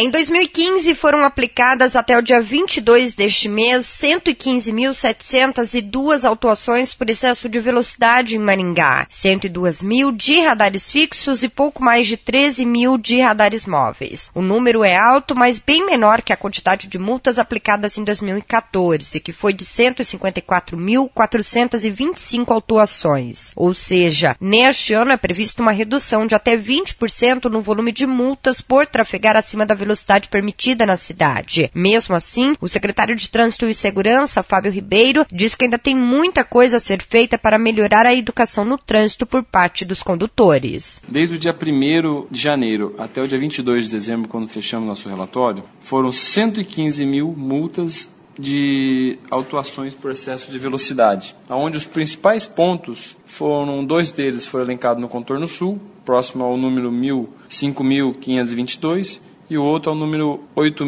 Em 2015, foram aplicadas até o dia 22 deste mês 115.702 autuações por excesso de velocidade em Maringá, 102.000 de radares fixos e pouco mais de 13.000 de radares móveis. O número é alto, mas bem menor que a quantidade de multas aplicadas em 2014, que foi de 154.425 autuações. Ou seja, neste ano é prevista uma redução de até 20% no volume de multas por trafegar acima da velocidade permitida na cidade. Mesmo assim, o secretário de Trânsito e Segurança, Fábio Ribeiro, diz que ainda tem muita coisa a ser feita para melhorar a educação no trânsito por parte dos condutores. Desde o dia 1º de janeiro até o dia 22 de dezembro, quando fechamos nosso relatório, foram 115 mil multas de autuações por excesso de velocidade, onde os principais pontos foram, 2 deles foram elencados no contorno sul, próximo ao número 5.522, e o outro ao número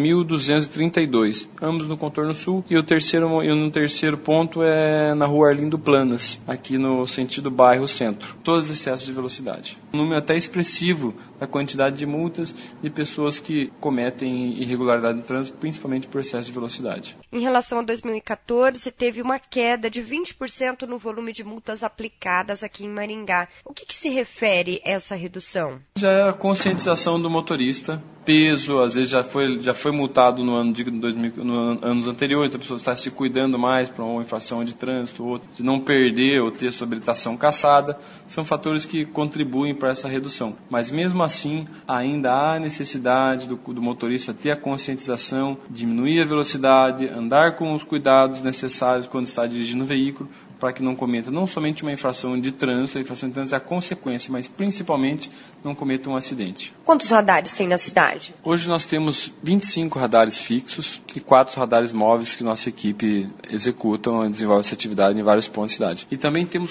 8.232, ambos no contorno sul, e no terceiro ponto é na rua Arlindo Planas, aqui no sentido bairro-centro. Todos os excessos de velocidade. Um número até expressivo da quantidade de multas de pessoas que cometem irregularidade no trânsito, principalmente por excesso de velocidade. Em relação a 2014, teve uma queda de 20% no volume de multas aplicadas aqui em Maringá. O que se refere a essa redução? Já é a conscientização do motorista, peso, às vezes já foi multado no anos anteriores, então a pessoa está se cuidando mais para uma infração de trânsito, ou de não perder ou ter sua habilitação cassada, são fatores que contribuem para essa redução. Mas mesmo assim, ainda há necessidade do motorista ter a conscientização, diminuir a velocidade, andar com os cuidados necessários quando está dirigindo o veículo, para que não cometa não somente uma infração de trânsito, a infração de trânsito é a consequência, mas principalmente não cometa um acidente. Quantos radares tem na cidade? Hoje nós temos 25 radares fixos e 4 radares móveis que nossa equipe executa e desenvolve essa atividade em vários pontos da cidade. E também temos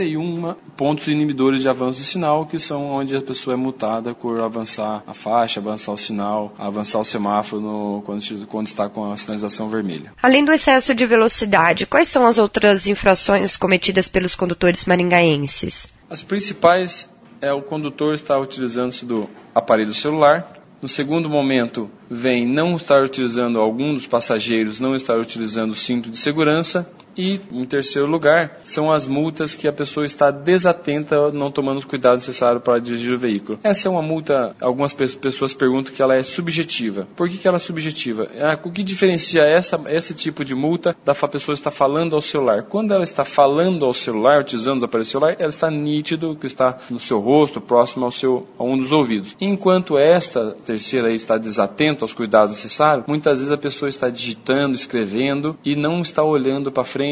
41 pontos inibidores de avanço de sinal, que são onde a pessoa é multada por avançar a faixa, avançar o sinal, avançar o semáforo quando está com a sinalização vermelha. Além do excesso de velocidade, quais são as outras infrações cometidas pelos condutores maringaenses? As principais é o condutor estar utilizando-se do aparelho celular. No segundo momento, vem não estar utilizando, algum dos passageiros não estar utilizando o cinto de segurança. E, em terceiro lugar, são as multas que a pessoa está desatenta, não tomando os cuidados necessários para dirigir o veículo. Essa é uma multa, algumas pessoas perguntam que ela é subjetiva. Por que ela é subjetiva? O que diferencia esse tipo de multa da pessoa estar falando ao celular? Quando ela está falando ao celular, utilizando o aparelho celular, ela está nítido, que está no seu rosto, próximo a um dos ouvidos. Enquanto esta terceira aí está desatenta aos cuidados necessários, muitas vezes a pessoa está digitando, escrevendo e não está olhando para frente.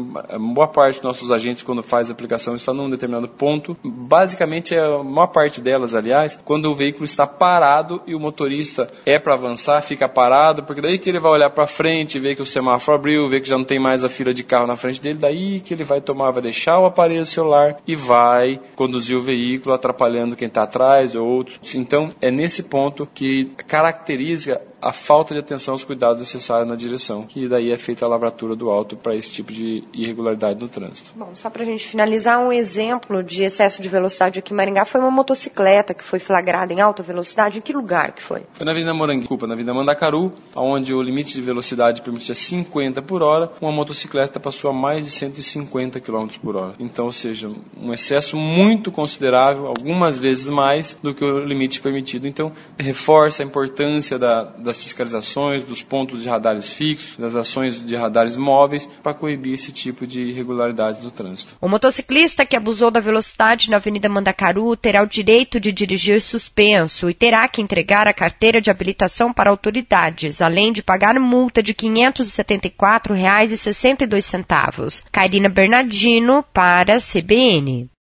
A maior parte dos nossos agentes, quando faz a aplicação, está num determinado ponto. Basicamente, a maior parte delas, aliás, quando o veículo está parado e o motorista é para avançar, fica parado, porque daí que ele vai olhar para frente, ver que o semáforo abriu, ver que já não tem mais a fila de carro na frente dele, daí que ele vai deixar o aparelho celular e vai conduzir o veículo, atrapalhando quem está atrás ou outros. Então, é nesse ponto que caracteriza a falta de atenção aos cuidados necessários na direção, que daí é feita a lavratura do auto para esse tipo de irregularidade no trânsito. Bom, só para a gente finalizar, um exemplo de excesso de velocidade aqui em Maringá foi uma motocicleta que foi flagrada em alta velocidade. Em que lugar que foi? Foi na Avenida na Avenida Mandacaru, onde o limite de velocidade permitia 50 por hora, uma motocicleta passou a mais de 150 km por hora. Então, ou seja, um excesso muito considerável, algumas vezes mais do que o limite permitido. Então, reforça a importância das fiscalizações, dos pontos de radares fixos, das ações de radares móveis, para coibir esse tipo de irregularidade do trânsito. O motociclista que abusou da velocidade na Avenida Mandacaru terá o direito de dirigir suspenso e terá que entregar a carteira de habilitação para autoridades, além de pagar multa de R$ 574,62. Karina Bernardino para a CBN.